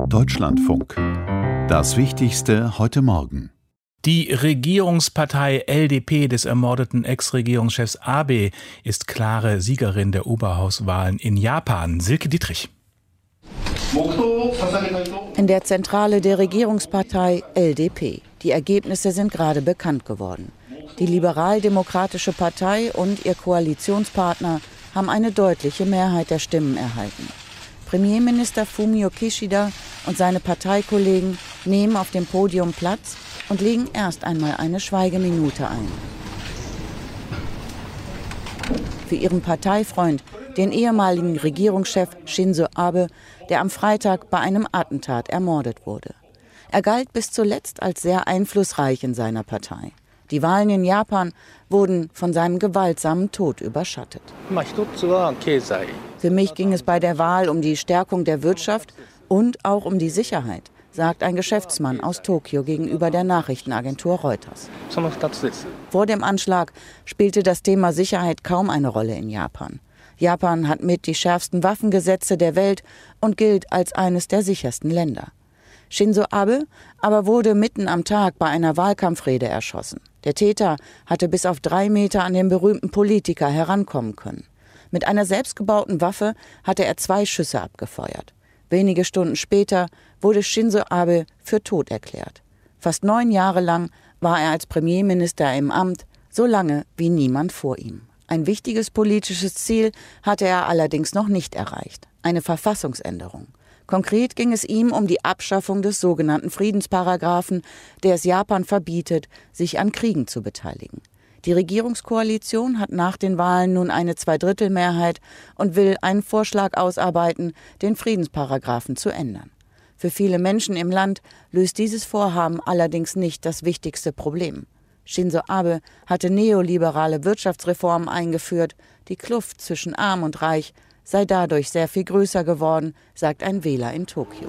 Deutschlandfunk. Das Wichtigste heute Morgen. Die Regierungspartei LDP des ermordeten Ex-Regierungschefs Abe ist klare Siegerin der Oberhauswahlen in Japan. Silke Dietrich. In der Zentrale der Regierungspartei LDP. Die Ergebnisse sind gerade bekannt geworden. Die Liberal-Demokratische Partei und ihr Koalitionspartner haben eine deutliche Mehrheit der Stimmen erhalten. Premierminister Fumio Kishida und seine Parteikollegen nehmen auf dem Podium Platz und legen erst einmal eine Schweigeminute ein. Für ihren Parteifreund, den ehemaligen Regierungschef Shinzo Abe, der am Freitag bei einem Attentat ermordet wurde. Er galt bis zuletzt als sehr einflussreich in seiner Partei. Die Wahlen in Japan wurden von seinem gewaltsamen Tod überschattet. Für mich ging es bei der Wahl um die Stärkung der Wirtschaft und auch um die Sicherheit, sagt ein Geschäftsmann aus Tokio gegenüber der Nachrichtenagentur Reuters. Vor dem Anschlag spielte das Thema Sicherheit kaum eine Rolle in Japan. Japan hat mit die schärfsten Waffengesetze der Welt und gilt als eines der sichersten Länder. Shinzo Abe aber wurde mitten am Tag bei einer Wahlkampfrede erschossen. Der Täter hatte bis auf 3 Meter an den berühmten Politiker herankommen können. Mit einer selbstgebauten Waffe hatte er 2 Schüsse abgefeuert. Wenige Stunden später wurde Shinzo Abe für tot erklärt. Fast 9 Jahre lang war er als Premierminister im Amt, so lange wie niemand vor ihm. Ein wichtiges politisches Ziel hatte er allerdings noch nicht erreicht: eine Verfassungsänderung. Konkret ging es ihm um die Abschaffung des sogenannten Friedensparagraphen, der es Japan verbietet, sich an Kriegen zu beteiligen. Die Regierungskoalition hat nach den Wahlen nun eine Zweidrittelmehrheit und will einen Vorschlag ausarbeiten, den Friedensparagraphen zu ändern. Für viele Menschen im Land löst dieses Vorhaben allerdings nicht das wichtigste Problem. Shinzo Abe hatte neoliberale Wirtschaftsreformen eingeführt. Die Kluft zwischen Arm und Reich sei dadurch sehr viel größer geworden, sagt ein Wähler in Tokio.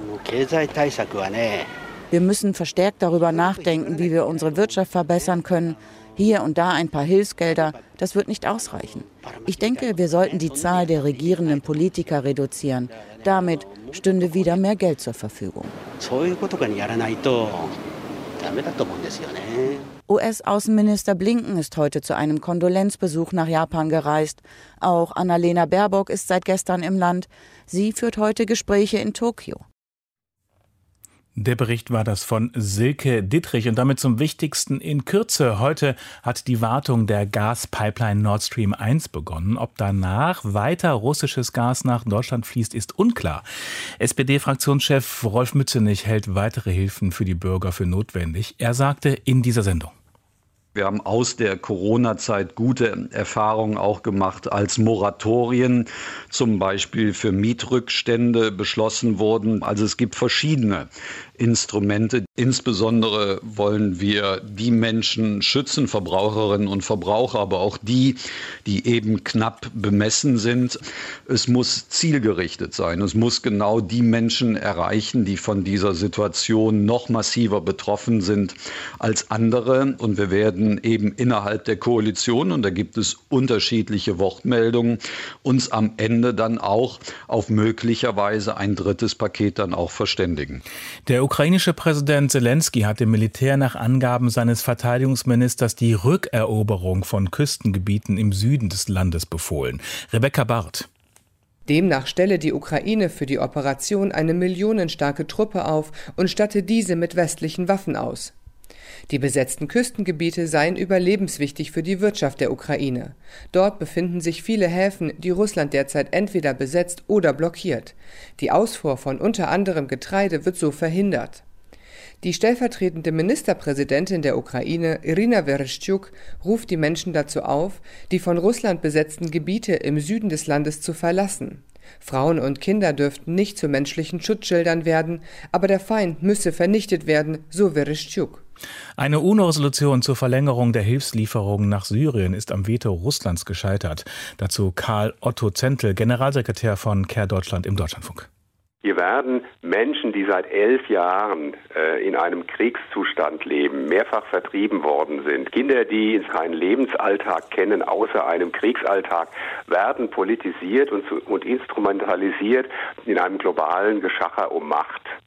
Wir müssen verstärkt darüber nachdenken, wie wir unsere Wirtschaft verbessern können. Hier und da ein paar Hilfsgelder, das wird nicht ausreichen. Ich denke, wir sollten die Zahl der regierenden Politiker reduzieren. Damit stünde wieder mehr Geld zur Verfügung. US-Außenminister Blinken ist heute zu einem Kondolenzbesuch nach Japan gereist. Auch Annalena Baerbock ist seit gestern im Land. Sie führt heute Gespräche in Tokio. Der Bericht war das von Silke Dietrich und damit zum Wichtigsten in Kürze. Heute hat die Wartung der Gaspipeline Nord Stream 1 begonnen. Ob danach weiter russisches Gas nach Deutschland fließt, ist unklar. SPD-Fraktionschef Rolf Mützenich hält weitere Hilfen für die Bürger für notwendig. Er sagte in dieser Sendung: Wir haben aus der Corona-Zeit gute Erfahrungen auch gemacht, als Moratorien zum Beispiel für Mietrückstände beschlossen wurden. Also es gibt verschiedene Instrumente. Insbesondere wollen wir die Menschen schützen, Verbraucherinnen und Verbraucher, aber auch die eben knapp bemessen sind. Es muss zielgerichtet sein. Es muss genau die Menschen erreichen, die von dieser Situation noch massiver betroffen sind als andere. Und wir werden eben innerhalb der Koalition, und da gibt es unterschiedliche Wortmeldungen, uns am Ende dann auch auf möglicherweise ein drittes Paket dann auch verständigen. Der ukrainische Präsident Selensky hat dem Militär nach Angaben seines Verteidigungsministers die Rückeroberung von Küstengebieten im Süden des Landes befohlen. Rebecca Barth. Demnach stelle die Ukraine für die Operation eine millionenstarke Truppe auf und statte diese mit westlichen Waffen aus. Die besetzten Küstengebiete seien überlebenswichtig für die Wirtschaft der Ukraine. Dort befinden sich viele Häfen, die Russland derzeit entweder besetzt oder blockiert. Die Ausfuhr von unter anderem Getreide wird so verhindert. Die stellvertretende Ministerpräsidentin der Ukraine, Irina Vereshchuk, ruft die Menschen dazu auf, die von Russland besetzten Gebiete im Süden des Landes zu verlassen. Frauen und Kinder dürften nicht zu menschlichen Schutzschildern werden, aber der Feind müsse vernichtet werden, so Vereshchuk. Eine UNO-Resolution zur Verlängerung der Hilfslieferungen nach Syrien ist am Veto Russlands gescheitert. Dazu Karl Otto Zentl, Generalsekretär von Care Deutschland im Deutschlandfunk. Hier werden Menschen, die seit 11 Jahren in einem Kriegszustand leben, mehrfach vertrieben worden sind. Kinder, die keinen Lebensalltag kennen, außer einem Kriegsalltag, werden politisiert und instrumentalisiert in einem globalen Geschacher um Macht.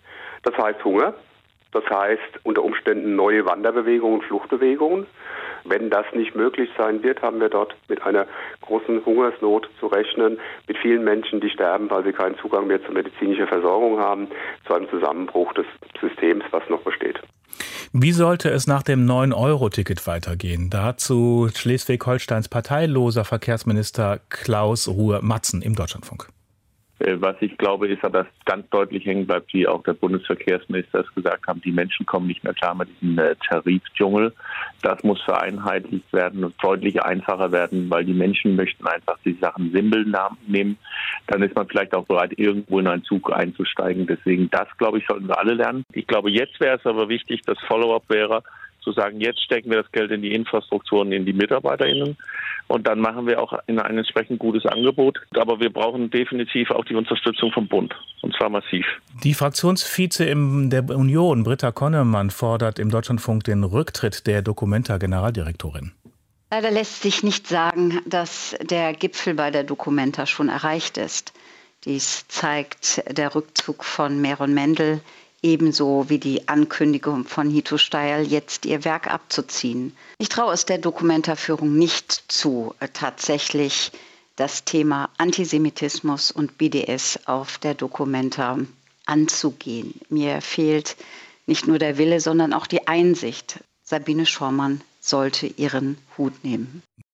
Das heißt Hunger, das heißt unter Umständen neue Wanderbewegungen, Fluchtbewegungen. Wenn das nicht möglich sein wird, haben wir dort mit einer großen Hungersnot zu rechnen, mit vielen Menschen, die sterben, weil sie keinen Zugang mehr zur medizinischen Versorgung haben, zu einem Zusammenbruch des Systems, was noch besteht. Wie sollte es nach dem 9-Euro-Ticket weitergehen? Dazu Schleswig-Holsteins parteiloser Verkehrsminister Klaus Ruhe-Matzen im Deutschlandfunk. Was ich glaube, ist, dass ganz deutlich hängen bleibt, wie auch der Bundesverkehrsminister es gesagt haben, die Menschen kommen nicht mehr klar mit diesem Tarifdschungel. Das muss vereinheitlicht werden und deutlich einfacher werden, weil die Menschen möchten einfach die Sachen simpel nehmen. Dann ist man vielleicht auch bereit, irgendwo in einen Zug einzusteigen. Deswegen, das, glaube ich, sollten wir alle lernen. Ich glaube, jetzt wäre es aber wichtig, dass Follow-up wäre, zu sagen, jetzt stecken wir das Geld in die Infrastrukturen, in die MitarbeiterInnen und dann machen wir auch ein entsprechend gutes Angebot. Aber wir brauchen definitiv auch die Unterstützung vom Bund, und zwar massiv. Die Fraktionsvize der Union, Britta Konnemann, fordert im Deutschlandfunk den Rücktritt der Documenta-Generaldirektorin. Leider lässt sich nicht sagen, dass der Gipfel bei der Documenta schon erreicht ist. Dies zeigt der Rückzug von Meron Mendel, ebenso wie die Ankündigung von Hito Steyerl, jetzt ihr Werk abzuziehen. Ich traue es der Documenta-Führung nicht zu, tatsächlich das Thema Antisemitismus und BDS auf der Documenta anzugehen. Mir fehlt nicht nur der Wille, sondern auch die Einsicht. Sabine Schormann sollte ihren Hut nehmen.